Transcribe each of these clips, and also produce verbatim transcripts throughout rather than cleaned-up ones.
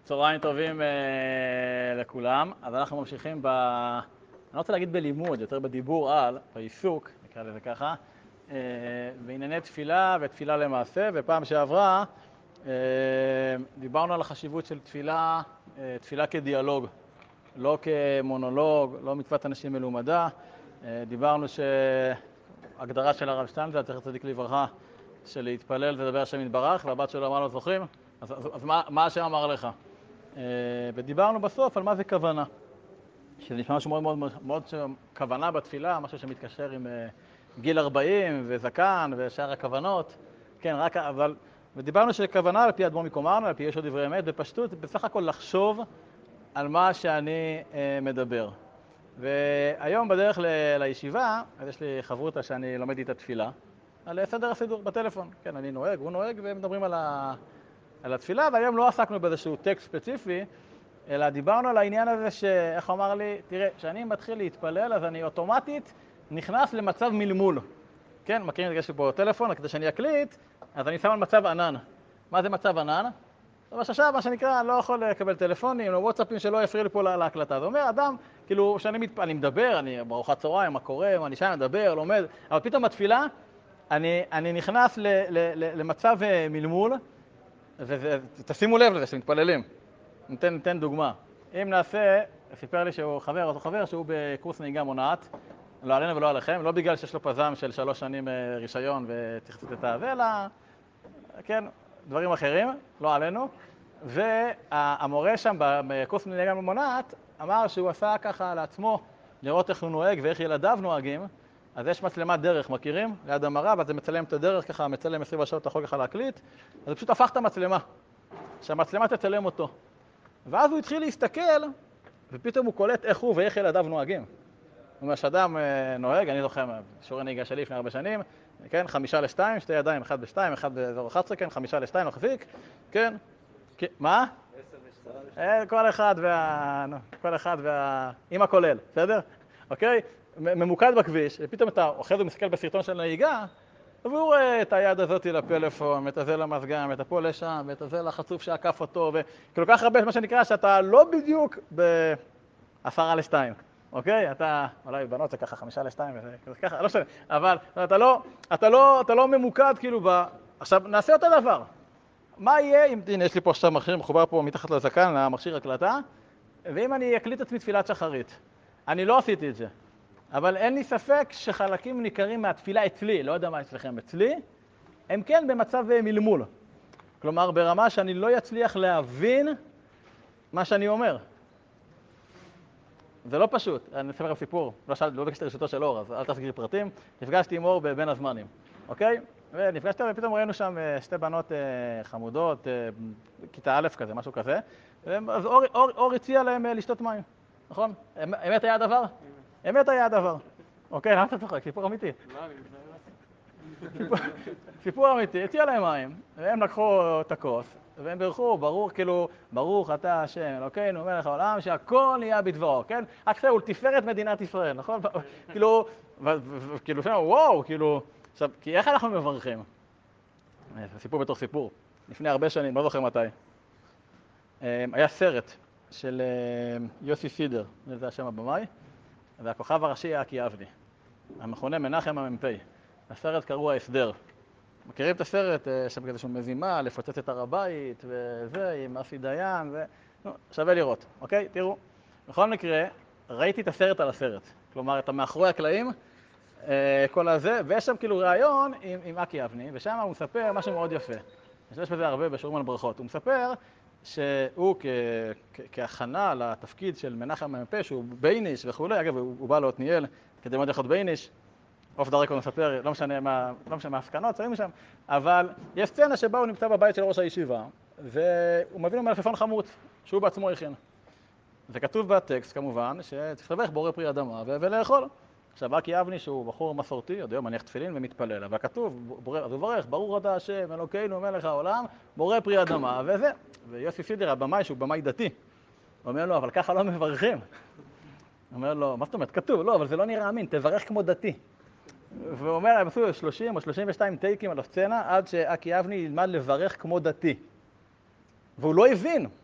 צהריים טובים uh, לכולם. אז אנחנו ממשיכים ב... אני לא רוצה להגיד בלימוד, יותר בדיבור על, בעיסוק, נקרא לזה ככה, uh, בענייני תפילה ותפילה למעשה. ופעם שעברה uh, דיברנו על החשיבות של תפילה, uh, תפילה כדיאלוג, לא כמונולוג, לא מצוות אנשים מלומדה. Uh, דיברנו שהגדרה של הרב שטיינזלץ, זכר צדיק לברכה, של להתפלל ולדבר השם יתברך, והבת שלו אמר לו, זוכרים? אז, אז, אז מה, מה השם אמר לך? Uh, ודיברנו בסוף על מה זה כוונה. שזה נשמע משהו מאוד מאוד מאוד כוונה בתפילה, משהו שמתקשר עם uh, גיל ארבעים וזקן ושאר הכוונות. כן, רק, אבל... ודיברנו שכוונה על פי אדמו"ר מקומרנו, על פי יש עוד דברי אמת, בפשטות, בסך הכל לחשוב על מה שאני uh, מדבר. והיום בדרך ל- לישיבה, אז יש לי חברותה שאני לומד איתה תפילה, על סדר הסידור בטלפון. כן, אני נוהג, הוא נוהג, ומדברים על, ה... על התפילה, והיום לא עסקנו באיזשהו טקסט ספציפי, אלא דיברנו על העניין הזה שאיך הוא אמר לי, תראה, כשאני מתחיל להתפלל, אז אני אוטומטית נכנס למצב מלמול. כן, מכירים, יש לי פה טלפון, כדי שאני אקליט, אז אני שם על מצב ענן. מה זה מצב ענן? עכשיו, מה שנקרא, אני לא יכול לקבל טלפונים, או וואטסאפים שלא יפריע לי פה להקלטה. זה אומר, אדם, כאילו, שאני מתפ... אני מדבר, אני בארוחת צהריים, מה קורה, אני שם מדבר, לומד, אבל פתאום בתפילה, אני, אני נכנס ל, ל, ל, למצב מלמול, ותשימו לב לזה שמתפללים. ניתן, ניתן דוגמה. אם נעשה, סיפר לי שהוא חבר, אותו חבר שהוא בקורס נהיגה מונעת, לא עלינו ולא עליכם, לא בגלל שיש לו פזם של שלוש שנים רישיון וצריך לעשות את הזה, אלא, כן, דברים אחרים, לא עלינו. והמורה שם בקורס נהיגה מונעת אמר שהוא עשה ככה לעצמו, לראות איך הוא נוהג ואיך ילדיו נוהגים. אז יש מצלמת דרך, מכירים? ליד המראה, ואז זה מצלם את הדרך ככה, מצלם עשרים שעות, אתה יכול ככה להקליט, אז הוא פשוט הפך את המצלמה, שהמצלמה תצלם אותו. ואז הוא התחיל להסתכל, ופתאום הוא קולט איך הוא ואיך ילדיו נוהגים. זאת אומרת, שאדם נוהג, אני זוכר, שיעורי נהיגה שלי לפני הרבה שנים, כן, חמישה לשתיים, שתי ידיים, אחד בשתיים, אחד באזור אחת עשרה, כן, חמישה לשתיים, לא חזיק, כן, מה? כל אחד וה... כל אחד וה... עם הכולל, בסדר? אוקיי? ממוקד בכביש, ופתאום אתה אחרי זה מסתכל בסרטון של נהיגה, והוא רואה את היד הזאת לפלאפון, את הזה למזגן, את הפה לשם, ואת הזה לחצוף שעקף אותו, וכל כך הרבה, מה שנקרא, שאתה לא בדיוק בעשרה לשתיים, אוקיי? אתה, אולי בנות זה ככה, חמישה לשתיים, וזה ככה, לא משנה, אבל אתה לא, אתה לא, אתה לא ממוקד כאילו ב... עכשיו, נעשה אותו דבר. מה יהיה אם, הנה, יש לי פה עכשיו מכשיר מחובר פה מתחת לזקן, למכשיר הקלטה, ואם אני אקליט עצמי תפילת שחרית? אני לא עשיתי את זה. אבל אין לי ספק שחלקים ניכרים מהתפילה אצלי, לא יודע מה אצלכם, אצלי, הם כן במצב מלמול. כלומר, ברמה שאני לא יצליח להבין מה שאני אומר. זה לא פשוט. אני אספר לכם סיפור, לא, שאל, לא בקשתי רשותו של אור, אז אל תסגיר פרטים. נפגשתי עם אור בבין הזמנים, אוקיי? ונפגשתי ופתאום ראינו שם שתי בנות חמודות, כיתה א' כזה, משהו כזה. אז אור, אור, אור הציע להם לשתות מים, נכון? אמת היה הדבר? אמת היה הדבר. אוקיי, למה אתה צוחק? סיפור אמיתי. סיפור אמיתי, הציע להם מים, והם לקחו את הכוס, והם ברכו, ברור, כאילו, ברוך אתה השם, אלוקינו, מלך העולם, שהכל נהיה בדברו, כן? רק זה, הוא תפארת מדינת ישראל, נכון? כאילו, כאילו, וואו, כאילו, עכשיו, כי איך אנחנו מברכים? סיפור בתוך סיפור, לפני הרבה שנים, לא זוכר מתי. היה סרט של יוסי סידר, זה השם הבמאי, והכוכב הראשי היה אקי אבני, המכונה מנחם המ"פ. הסרט קראו ההסדר. מכירים את הסרט? שם כזה שהוא מזימה, לפוצץ את הר הבית, וזה, עם אסי דיין, ו... נו, שווה לראות, אוקיי? תראו. בכל מקרה, ראיתי את הסרט על הסרט. כלומר, את המאחורי הקלעים, כל הזה, ויש שם כאילו רעיון עם, עם אקי אבני, ושם הוא מספר משהו מאוד יפה. יש בזה הרבה בשיעורים על ברכות. הוא מספר שהוא כ... כ... כהכנה לתפקיד של מנחם המ"פ, שהוא בייניש וכולי, אגב, הוא, הוא בא לעתניאל כדי מאוד יכול בייניש, אוף דרקון מספר, לא משנה מה, לא משנה מה ההפקנות, שמים שם, אבל יש סצנה שבה הוא נמצא בבית של ראש הישיבה, והוא מביא לו מלפפון חמוץ, שהוא בעצמו הכין. וכתוב בטקסט, כמובן, שצריך לברך בורא פרי אדמה ולאכול. עכשיו, אקי אבני, שהוא בחור מסורתי, יודע, מניח תפילין ומתפלל, אבל כתוב, אז הוא ברך, ברוך אתה השם, אלוקינו, מלך העולם, בורא פרי אדמה, וזה. ויוסי סידר, הבמאי, שהוא במאי דתי, אומר לו, אבל ככה לא מברכים. אומר לו, מה זאת אומרת? כתוב, לא, אבל זה לא נראה אמין, תברך כמו דתי. והוא אומר, הם עשו שלושים או שלושים ושתיים טייקים על הסצנה, עד שאקי אבני ילמד לברך כמו דתי. והוא לא הבין.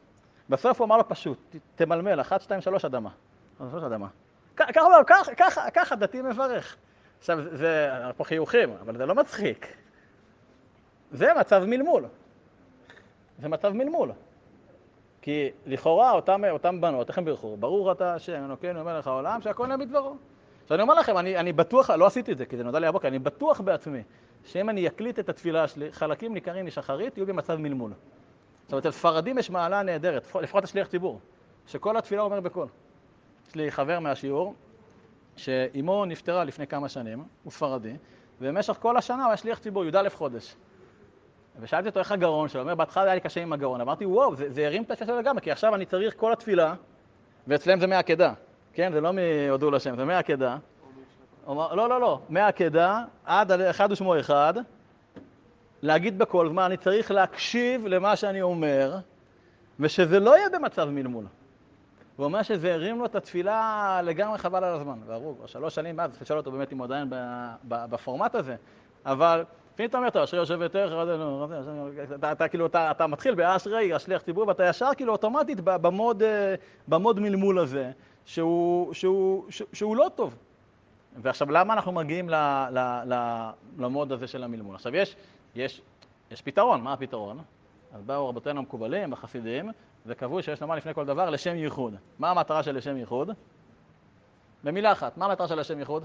בסוף הוא אמר לו פשוט, תמלמל, אחת, שתיים, שלוש אדמה. שלוש אדמה. ככה דתי מברך. עכשיו, זה פה חיוכים, אבל זה לא מצחיק. זה מצב מלמול. זה מצב מלמול. כי לכאורה אותם, אותם בנות, איך הם בירכו? ברוך אתה השם, אלוקינו מלך העולם, שהכל נהיה בדברו. עכשיו אני אומר לכם, אני, אני בטוח, לא עשיתי את זה, כי זה נודע לי הבוקר, אני בטוח בעצמי, שאם אני אקליט את התפילה שלי, חלקים ניכרים משחרית, יהיו במצב מלמול. זאת אומרת, ספרדים יש מעלה נהדרת, לפחות השליח ציבור, שכל התפילה אומר בקול. יש לי חבר מהשיעור, שאימו נפטרה לפני כמה שנים, הוא ספרדי, ובמשך כל השנה הוא היה שליח ציבור, י"א חודש. ושאלתי אותו איך הגרון שלו, הוא אומר, בהתחלה היה לי קשה עם הגרון, אמרתי, וואו, זה, זה הרים את התפילה לגמרי, כי עכשיו אני צריך כל התפילה, ואצלם זה מהעקדה, כן? זה לא מהודו לשם, זה מהעקדה. אומר, לא, לא, לא, מהעקדה, עד אחד ושמו אחד, להגיד בכל זמן, אני צריך להקשיב למה שאני אומר, ושזה לא יהיה במצב מלמול. הוא אומר שזה הרים לו את התפילה לגמרי חבל על הזמן, והרוג, שלוש שנים מאז, תשאל אותו באמת אם הוא עדיין בפורמט הזה, אבל לפעמים אתה אומר, אתה אשרי יושב יותר, אתה כאילו, אתה מתחיל באשרי, השליח ציבור, ואתה ישר כאילו אוטומטית במוד מלמול הזה, שהוא לא טוב. ועכשיו, למה אנחנו מגיעים למוד הזה של המלמול? עכשיו, יש פתרון, מה הפתרון? אז באו רבותינו המקובלים, החסידים, וקבעו שיש לומר לפני כל דבר לשם ייחוד. מה המטרה של לשם ייחוד? במילה אחת, מה המטרה של לשם ייחוד?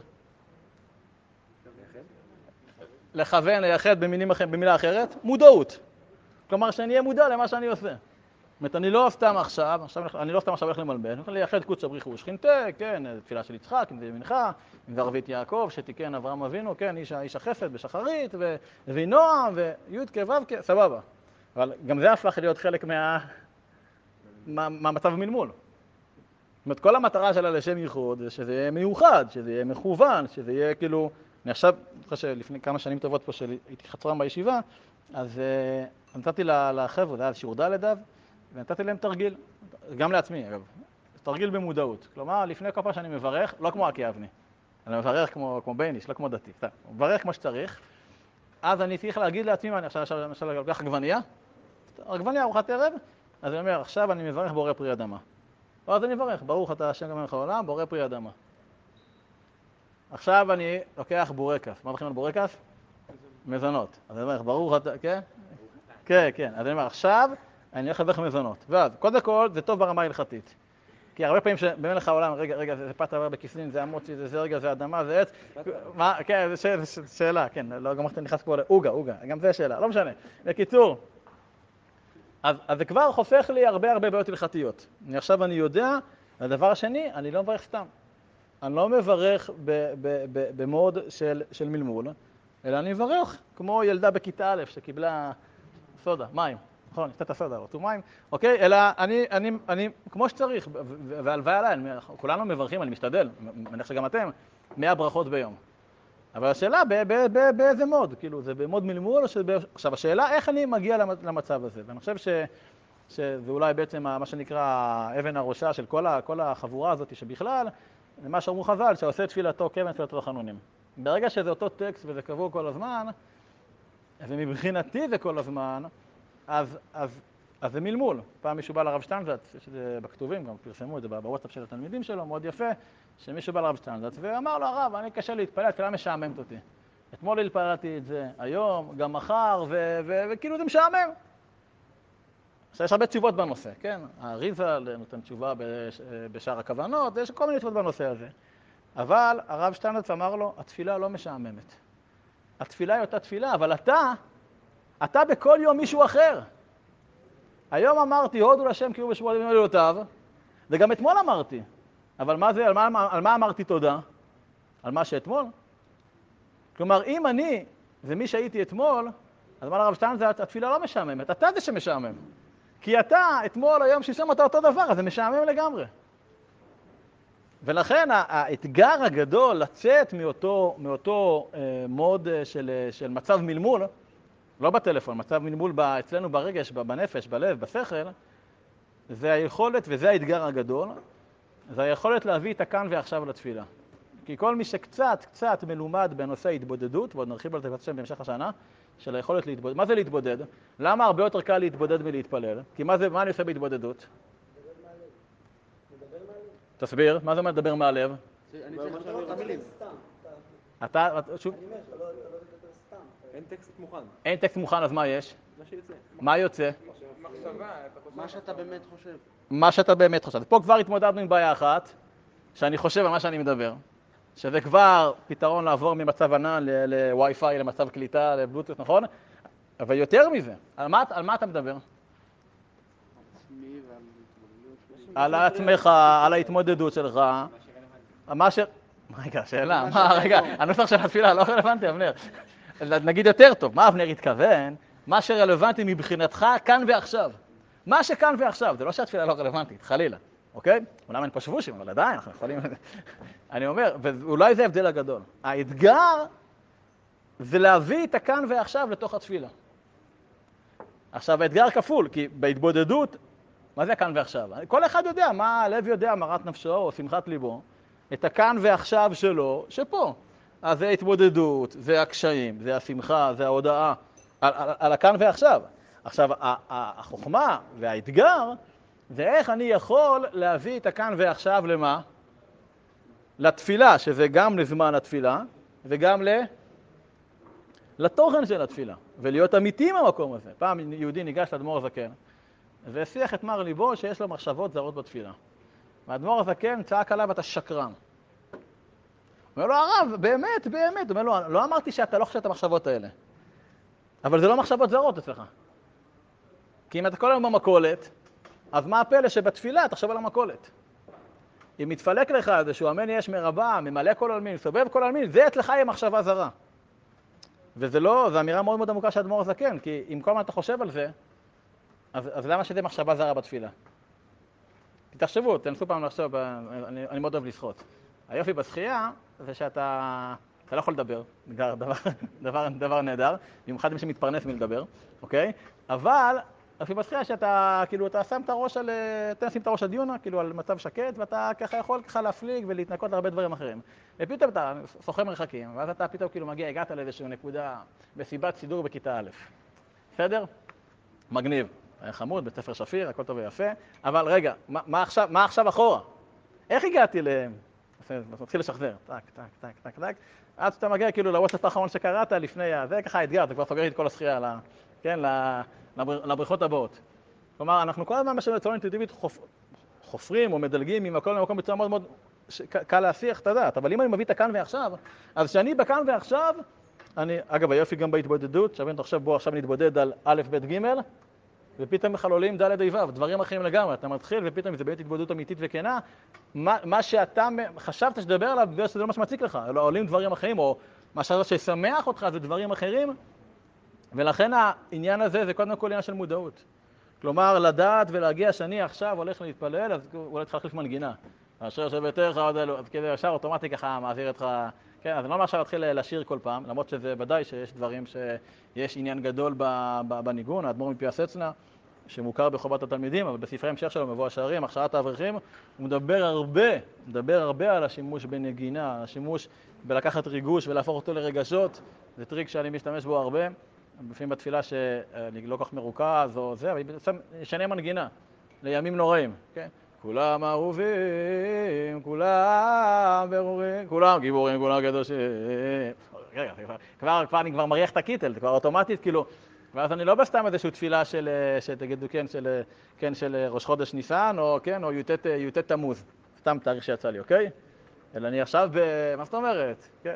לכוון, לייחד במילים אחרים, במילה אחרת, מודעות. כלומר, שאני אהיה מודע למה שאני עושה. זאת אומרת, אני לא סתם עכשיו, עכשיו אני לא סתם עכשיו הולך למלבן, אני יכול לייחד קודש בריך ושכינתה, כן, תפילה של יצחק, אם זה ימינך, אם זה ערבית יעקב, שתיקן אברהם אבינו, כן, איש, איש החסד בשחרית, ונועם, ויוד כבב, סבבה. אבל גם זה הפך להיות חלק מה... מהמצב מלמול. זאת אומרת, כל המטרה שלה לשם ייחוד זה שזה יהיה מיוחד, שזה יהיה מכוון, שזה יהיה כאילו... אני עכשיו, אחרי שלפני כמה שנים טובות פה שהייתי חצרם בישיבה, אז uh, נתתי לחבר'ה, זה היה שיעור ד' דף, ונתתי להם תרגיל, גם לעצמי אגב, תרגיל במודעות. כלומר, לפני כל פעם שאני מברך, לא כמו עקי אבני, אני מברך כמו, כמו בייניש, לא כמו דתי, סתם, מברך כמו שצריך, אז אני צריך להגיד לעצמי, אני עכשיו למשל לוקח עגבנייה, עגבנייה ארוחת ערב, אז אני אומר, עכשיו אני מברך בורא פרי אדמה. אז אני מברך, ברוך אתה השם מלך העולם, בורא פרי אדמה. עכשיו אני לוקח בורקס. מה בכלל על בורקס? מזונות. אז אני אומר, ברוך אתה, כן? כן, כן. אז אני אומר, עכשיו אני הולך לברך מזונות. ואז, קודם כל, זה טוב ברמה ההלכתית. כי הרבה פעמים שבמלך העולם, רגע, רגע, זה פת עבר בכיסלין, זה המוצי, זה זרגע, זה אדמה, זה עץ. מה, כן, זו שאלה, כן. לא גמרתי נכנס פה לאוגה, אוגה. גם זו שאלה, לא משנה. בקיצור, אז, אז זה כבר חופך לי הרבה הרבה בעיות הלכתיות. עכשיו אני יודע, הדבר השני, אני לא מברך סתם. אני לא מברך ב- ב- ב- במוד של, של מלמול, אלא אני מברך כמו ילדה בכיתה א' שקיבלה סודה, מים. נכון, נשתה את הסודה, רצו מים. אוקיי? אלא אני, אני, אני, כמו שצריך, והלוואי עליי, כולנו מברכים, אני משתדל, מניח שגם אתם, מאה ברכות ביום. אבל השאלה, באיזה מוד? כאילו, זה במוד מלמול או שב... עכשיו, השאלה, איך אני מגיע למצב הזה? ואני חושב ש... שזה אולי בעצם מה שנקרא אבן הראשה של כל, ה... כל החבורה הזאת שבכלל, זה מה שאמרו חז"ל, שעושה תפילתו כבן תפילתו לחנונים. ברגע שזה אותו טקסט וזה קבוע כל הזמן, ומבחינתי זה כל הזמן, אז, אז, אז זה מלמול. פעם מישהו בא לרב שטיינזלץ, יש את זה בכתובים, גם פרסמו את זה בוואטסאפ של התלמידים שלו, מאוד יפה, שמישהו בא לרב שטיינזלץ ואמר לו, הרב, אני קשה להתפלל, התפילה משעממת אותי. אתמול התפללתי את זה, היום, גם מחר, וכאילו זה משעמם. עכשיו, יש הרבה תשובות בנושא, כן? האריז"ל נותן תשובה בשאר הכוונות, יש כל מיני תשובות בנושא הזה. אבל הרב שטיינזלץ אמר לו, התפילה לא משעממת. התפילה היא אותה תפילה, אבל אתה, אתה בכל יום מישהו אחר. היום אמרתי, הודו לשם כי הוא בשמות מילותיו, וגם אתמול אמרתי. אבל מה זה, על מה, על מה אמרתי תודה? על מה שאתמול? כלומר, אם אני ומי שהייתי אתמול, אז אמר הרב שטיינזלץ, התפילה לא משעממת, אתה זה שמשעמם. כי אתה, אתמול, היום, שישם אתה אותו דבר, אז זה משעמם לגמרי. ולכן האתגר הגדול לצאת מאותו, מאותו אה, מוד של, של מצב מלמול, לא בטלפון, מצב מלמול אצלנו ברגש, בנפש, בלב, בשכל, זה היכולת, וזה האתגר הגדול, זה היכולת להביא את הכאן ועכשיו לתפילה. כי כל מי שקצת, קצת מלומד בנושא התבודדות, ועוד נרחיב על זה קצת בהמשך השנה, של היכולת להתבודד. מה זה להתבודד? למה הרבה יותר קל להתבודד מלהתפלל? כי מה זה, מה אני עושה בהתבודדות? תסביר, מה זה אומר לדבר מהלב? אני צריך לדבר את המילים. אתה, שוב? אני אומר שלא לדבר סתם. אין טקסט מוכן. אין טקסט מוכן, אז מה יש? מה שיוצא. מה יוצא? מה שאתה באמת חושב. מה שאתה באמת חושב. פה כבר התמודדנו עם בעיה אחת, שאני חושב על מה שאני מדבר, שזה כבר פתרון לעבור ממצב ענן ל-Wi-Fi, למצב קליטה, לבלוטות', נכון? אבל יותר מזה, על מה, על מה אתה מדבר? על עצמך, על ההתמודדות שלך. מה ש... רגע, שאלה, מה, רגע, הנוסח של התפילה לא רלוונטי, אבנר. נגיד יותר טוב, מה אבנר התכוון? מה שרלוונטי מבחינתך כאן ועכשיו. מה שכאן ועכשיו, זה לא שהתפילה לא רלוונטית, חלילה, אוקיי? אולי אני פה שבושים, אבל עדיין אנחנו יכולים... אני אומר, ואולי זה ההבדל הגדול. האתגר זה להביא את הכאן ועכשיו לתוך התפילה. עכשיו, האתגר כפול, כי בהתבודדות, מה זה כאן ועכשיו? כל אחד יודע, מה הלב יודע, מרת נפשו או שמחת ליבו, את הכאן ועכשיו שלו, שפה. אז זה ההתבודדות, זה הקשיים, זה השמחה, זה ההודעה, על, על, על הכאן ועכשיו. עכשיו, החוכמה והאתגר, זה איך אני יכול להביא את הכאן ועכשיו למה? לתפילה, שזה גם לזמן התפילה, וגם ל... לתוכן של התפילה, ולהיות אמיתי במקום הזה. פעם יהודי ניגש לאדמו"ר הזקן, והשיח את מר ליבו שיש לו מחשבות זרות בתפילה. והאדמו"ר הזקן צעק עליו, אתה שקרן. הוא אומר לו, הרב, באמת, באמת. הוא אומר לו, לא אמרתי שאתה לא חושב את המחשבות האלה. אבל זה לא מחשבות זרות אצלך. כי אם אתה כל היום במקולת, אז מה הפלא שבתפילה תחשוב על המקולת? אם מתפלק לך איזשהו אמן יש מרבה, ממלא כל עלמין, סובב כל עלמין, זה אצלך יהיה מחשבה זרה. וזה לא, זו אמירה מאוד מאוד עמוקה של האדמו"ר הזקן, כי אם כל מה אתה חושב על זה, אז, אז למה שזה מחשבה זרה בתפילה? כי תחשבו, תנסו פעם לחשוב, אני, אני מאוד אוהב לשחות. היופי בשחייה זה שאתה אתה לא יכול לדבר, דבר, דבר, דבר, דבר נהדר, במיוחד מי שמתפרנס מלדבר, אוקיי? אבל היופי בשחייה שאתה, כאילו, אתה שם את הראש על, אתה שים את הראש על דיונה, כאילו, על מצב שקט, ואתה ככה יכול ככה להפליג ולהתנקות להרבה דברים אחרים. ופתאום אתה שוחה מרחקים, ואז אתה פתאום כאילו מגיע, הגעת לאיזושהי נקודה בסיבת סידור בכיתה א'. בסדר? מגניב. חמוד, בית ספר שפיר, הכל טוב ויפה. אבל רגע, מה, מה עכשיו, מה עכשיו אחורה? איך הגעתי ל... מתחיל לשחזר, טק, טק, טק, טק, טק. עד שאתה מגיע כאילו לוואטסאפ האחרון שקראת לפני, זה ככה האתגר, אתה כבר סוגר את כל השחייה, ל... כן, לבריכות הבאות. כלומר, אנחנו כל הזמן בשביל בצורה אינטואיטיבית חופ... חופרים או מדלגים ממקום למקום בצורה מאוד מאוד ש... קל להסיח את הדעת. אבל אם אני מביא את הכאן ועכשיו, אז שאני בכאן ועכשיו, אני, אגב, היופי גם בהתבודדות, שווים עכשיו בוא עכשיו נתבודד על א', ב', ג', ופתאום מחלולים ד' ה' ו', דברים אחרים לגמרי. אתה מתחיל ופתאום זה באמת התבודדות אמיתית וכנה, מה, מה שאתה חשבת שתדבר עליו, בגלל שזה לא מה שמציק לך, אלא עולים דברים אחרים, או מה ששמח אותך זה דברים אחרים, ולכן העניין הזה זה קודם כל עניין של מודעות. כלומר, לדעת ולהגיע שאני עכשיו הולך להתפלל, אז אולי צריך להחליף מנגינה. אשר שביתך, אז כדי ישר אוטומטי ככה מעביר אותך, כן, אז אני לא אומר עכשיו להתחיל לשיר כל פעם, למרות שזה ודאי שיש דברים שיש עניין גדול בניגון, האדמו"ר מפיאסצנה, שמוכר בחובת התלמידים, אבל בספרי המשך שלו, מבוא השערים, הכשרת האברכים, הוא מדבר הרבה, מדבר הרבה על השימוש בנגינה, על השימוש בלקחת ריגוש ולהפוך אותו לרגשות, זה טריק שאני משתמש בו הרבה, לפעמים בתפילה שאני לא כך מרוכז או זה, אבל בעצם ישנה מנגינה, לימים נוראים, כן? כולם אהובים, כולם ברורים, כולם גיבורים, כולם קדושים. רגע, כבר, כבר אני כבר מריח את הקיטל, זה כבר אוטומטית, כאילו, ואז אני לא בסתם איזושהי תפילה של, שתגידו, כן, של, כן, של ראש חודש ניסן, או כן, או י"ט, י"ט תמוז, סתם תאריך שיצא לי, אוקיי? אלא אני עכשיו ב... מה זאת אומרת? כן.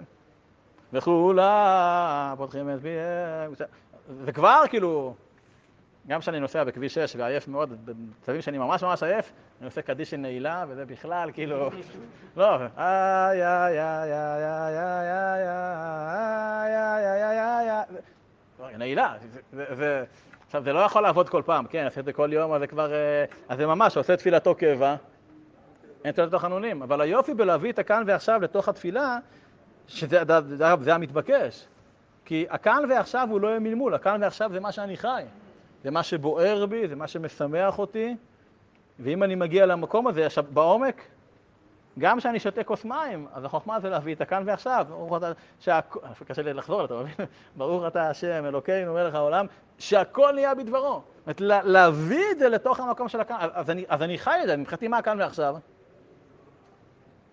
וכולם פותחים את פיהם, זה כבר כאילו, גם כשאני נוסע בכביש שש ועייף מאוד, בצווים שאני ממש ממש עייף, אני עושה קדיש של נעילה, וזה בכלל כאילו, לא, איי, איי, איי, איי, איי, איי, איי, איי, איי, איי, נעילה, עכשיו זה לא יכול לעבוד כל פעם, כן, עושה את זה כל יום, אז זה כבר, אז זה ממש, עושה תפילתו קבע, אין תפילת תחנונים, אבל היופי בלהביא את הכאן ועכשיו לתוך התפילה, שזה המתבקש, כי הכאן ועכשיו הוא לא יהיה מלמול, הכאן ועכשיו זה מה שאני חי. זה מה שבוער בי, זה מה שמשמח אותי, ואם אני מגיע למקום הזה, עכשיו בעומק, גם כשאני שותה כוס מים, אז החוכמה זה להביא את הכאן ועכשיו, ברוך אתה, שהכל, קשה לי לחזור, אתה מבין? ברוך אתה השם, אלוקינו, מלך העולם, שהכל נהיה בדברו. זאת אומרת, להביא את זה לתוך המקום של הכאן, אז אני, אז אני חי את זה, מבחינתי מה הכאן ועכשיו?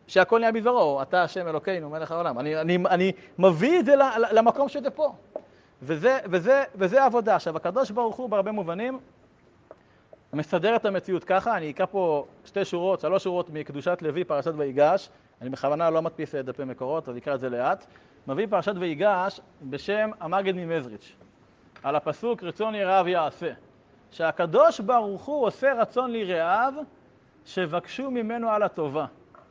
שהכל נהיה בדברו, אתה השם אלוקינו, מלך העולם. אני, אני, אני מביא את זה למקום שזה פה. וזה, וזה, וזה העבודה. עכשיו, הקדוש ברוך הוא בהרבה מובנים מסדר את המציאות ככה. אני אקרא פה שתי שורות, שלוש שורות מקדושת לוי, פרשת ויגש. אני בכוונה לא מדפיס דפי מקורות, אז אקרא את זה לאט. מביא פרשת ויגש בשם המגד ממזריץ'. על הפסוק רצון יראיו יעשה. שהקדוש ברוך הוא עושה רצון ליראיו, שבקשו ממנו על הטובה.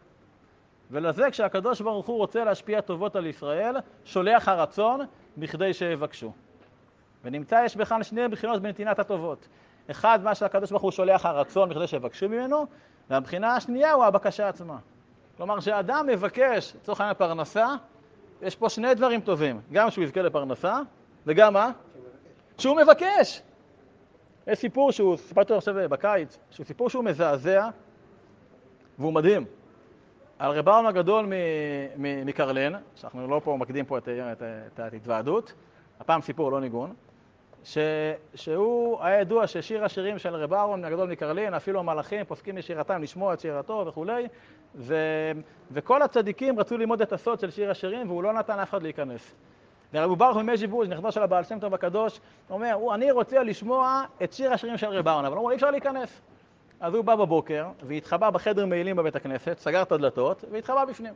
ולזה כשהקדוש ברוך הוא רוצה להשפיע טובות על ישראל, שולח הרצון בכדי שיבקשו. ונמצא יש בכאן שני בחינות בנתינת הטובות. אחד, מה שהקדוש ברוך הוא שולח הרצון בכדי שיבקשו ממנו, והבחינה השנייה הוא הבקשה עצמה. כלומר, שהאדם מבקש, לצורך העניין פרנסה, יש פה שני דברים טובים. גם שהוא יזכה לפרנסה, וגם מה? שהוא מבקש. יש סיפור שהוא, סיפרתי עכשיו בקיץ, שהוא סיפור שהוא מזעזע, והוא מדהים. על רב אהרון הגדול מקרלין, שאנחנו לא פה מקדים פה את, את, את ההתוועדות, הפעם סיפור לא ניגון, ש, שהוא היה ידוע ששיר השירים של רב אהרון הגדול מקרלין, אפילו המלאכים פוסקים משירתם לשמוע את שירתו וכו', ו, וכל הצדיקים רצו ללמוד את הסוד של שיר השירים, והוא לא נתן אף אחד להיכנס. רב ברוך ממז'יבוז' נכדו של הבעל שם טוב הקדוש, אומר, אני רוצה לשמוע את שיר השירים של רב אהרון, אבל הוא אי אפשר להיכנס. אז הוא בא בבוקר, והתחבא בחדר מעילים בבית הכנסת, סגר את הדלתות, והתחבא בפנים.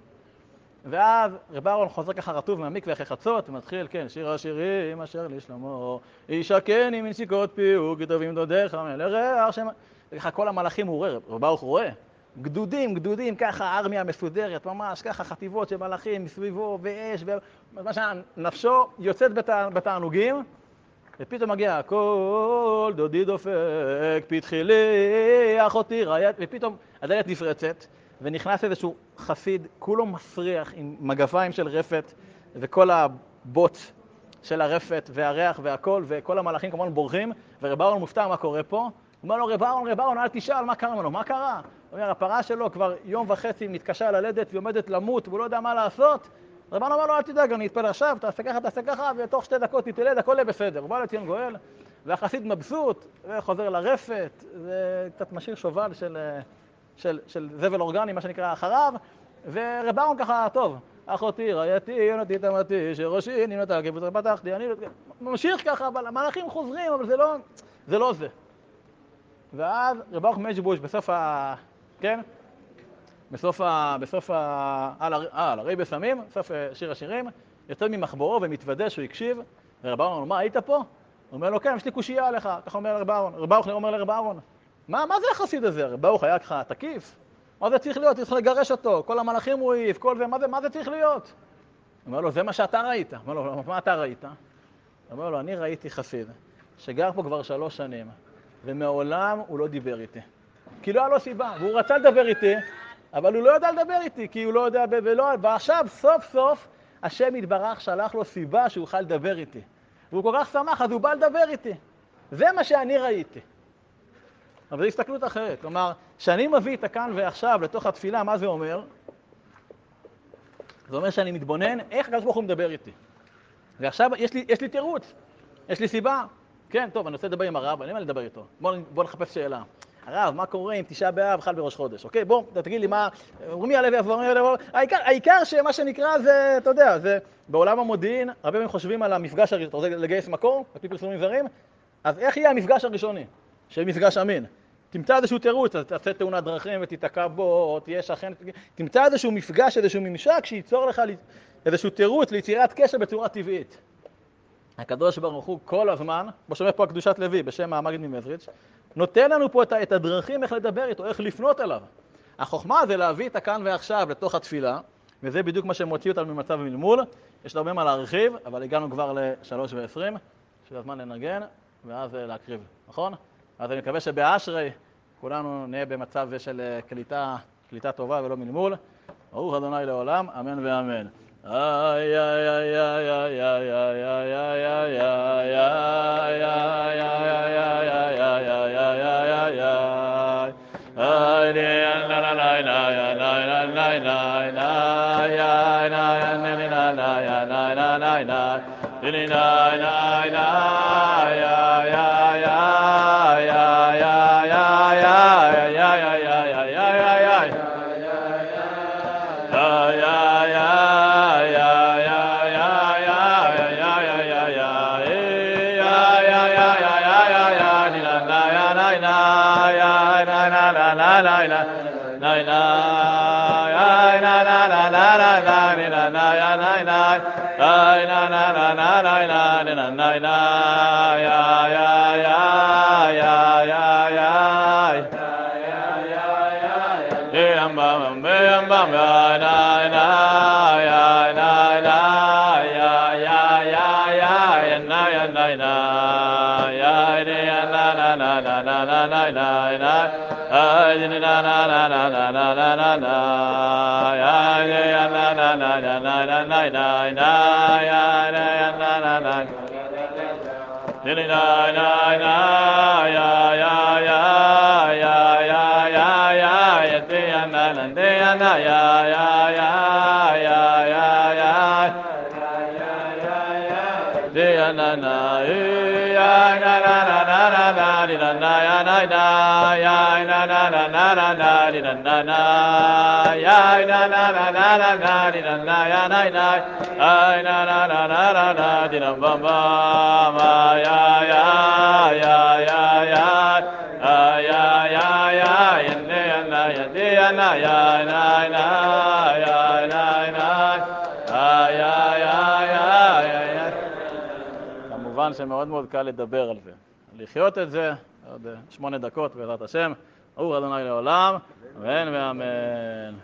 ואז רב אהרון חוזר ככה רטוב מהמקווה אחרי חצות, ומתחיל, כן, שיר השירים אשר לשלמה, ישקני מנשיקות פיהו, כי טובים דודיך, מלך ריח שם... וככה כל המלאכים הוא רואה, רב ברוך הוא רואה. גדודים, גדודים, ככה ארמיה מסודרת, ממש ככה חטיבות של מלאכים מסביבו, ואש, ומה שנפשו יוצאת בתענוגים, ופתאום מגיע, כל דודי דופק, פתחי לי, אחותי רעיית, ופתאום הדלת נפרצת, ונכנס איזשהו חסיד, כולו מסריח עם מגפיים של רפת, וכל הבוט של הרפת, והריח והכל, וכל המלאכים כמובן בורחים, ורב אהרון מופתע מה קורה פה. הוא אומר לו, רב אהרון, רב אהרון, אל תשאל, מה קרה ממנו? מה קרה? הוא אומר, הפרה שלו כבר יום וחצי מתקשה ללדת, והיא עומדת למות, והוא לא יודע מה לעשות. רב אהרון אומר לו, אל תדאג, אני אתפלל עכשיו, תעשה ככה, תעשה ככה, ותוך שתי דקות תתלד, הכל יהיה בסדר. הוא בא לציון גואל, והחסיד מבסוט, וחוזר לרפת, זה קצת משאיר שובל של, של, של זבל אורגני, מה שנקרא, אחריו, ורב אהרון ככה, טוב, אחותי, רעייתי, יונתי, תמתי, שראשי, נמנתה, כבוטר פתחתי, אני ממשיך ככה, אבל המהלכים חוזרים, אבל זה לא זה. לא זה. ואז רב אהרון ממז'יבוז' בסוף ה... כן? בסוף ה... בסוף ה... על הרי בסמים, בסוף שיר השירים, יוצא ממחבורו ומתוודה שהוא הקשיב, ורב אהרון אומר, מה, היית פה? הוא אומר לו, כן, יש לי קושייה עליך, ככה אומר לרב אהרון. רב אהרון אומר לרב אהרון, מה, מה זה החסיד הזה? רב אהרון היה ככה תקיף? מה זה צריך להיות? צריך לגרש אותו, כל המלאכים הוא העיף, כל זה, מה זה, מה זה צריך להיות? הוא אומר לו, זה מה שאתה ראית. הוא אומר לו, מה אתה ראית? הוא אומר לו, אני ראיתי חסיד, שגר פה כבר שלוש שנים, ומעולם הוא לא דיבר איתי. כי לא היה לו סיבה, והוא רצה לדבר איתי, אבל הוא לא יודע לדבר איתי, כי הוא לא יודע, ולא, ועכשיו סוף סוף השם יתברך שלח לו סיבה שהוא יוכל לדבר איתי. והוא כל כך שמח, אז הוא בא לדבר איתי. זה מה שאני ראיתי. אבל זו הסתכלות אחרת. כלומר, שאני מביא את הכאן ועכשיו לתוך התפילה, מה זה אומר? זה אומר שאני מתבונן איך הקדוש ברוך הוא מדבר איתי. ועכשיו יש לי, יש לי תירוץ, יש לי סיבה. כן, טוב, אני רוצה לדבר עם הרב, אני מה לדבר איתו. בוא, בוא נחפש שאלה. הרב, מה קורה אם תשעה באב חל בראש חודש? אוקיי, בוא, תגיד לי מה, מי יעלה ויבוא, מי יעלה ויבוא. העיקר, העיקר שמה שנקרא זה, אתה יודע, זה בעולם המודיעין, הרבה פעמים חושבים על המפגש הראשון, אתה רוצה לגייס מקור, על פי פרסומים זרים, אז איך יהיה המפגש הראשוני? שיהיה מפגש אמין. תמצא איזשהו תירוץ, אז תעשה תאונת דרכים ותתקע בו, או תהיה שכן, תמצא איזשהו מפגש, איזשהו ממשק שייצור לך איזשהו תירוץ ליצירת קשר בצורה טבעית. הקדוש ברוך הוא כל הזמן, בוא שומע פה הקדושת לוי בשם המגד ממזריץ', נותן לנו פה את הדרכים איך לדבר איתו, איך לפנות אליו. החוכמה זה להביא את הכאן ועכשיו לתוך התפילה, וזה בדיוק מה שמוציא אותנו ממצב מלמול. יש הרבה מה להרחיב, אבל הגענו כבר ל-שלוש ועשרים, שזה הזמן לנגן, ואז להקריב, נכון? אז אני מקווה שבאשרי כולנו נהיה במצב של קליטה, קליטה טובה ולא מלמול. ברוך ה' לעולם, אמן ואמן. איי איי איי איי איי איי איי איי איי איי כמובן שמאוד מאוד קל לדבר על זה. לחיות את זה, עוד שמונה דקות בעזרת השם. ברוך ה' לעולם, אמן ואמן.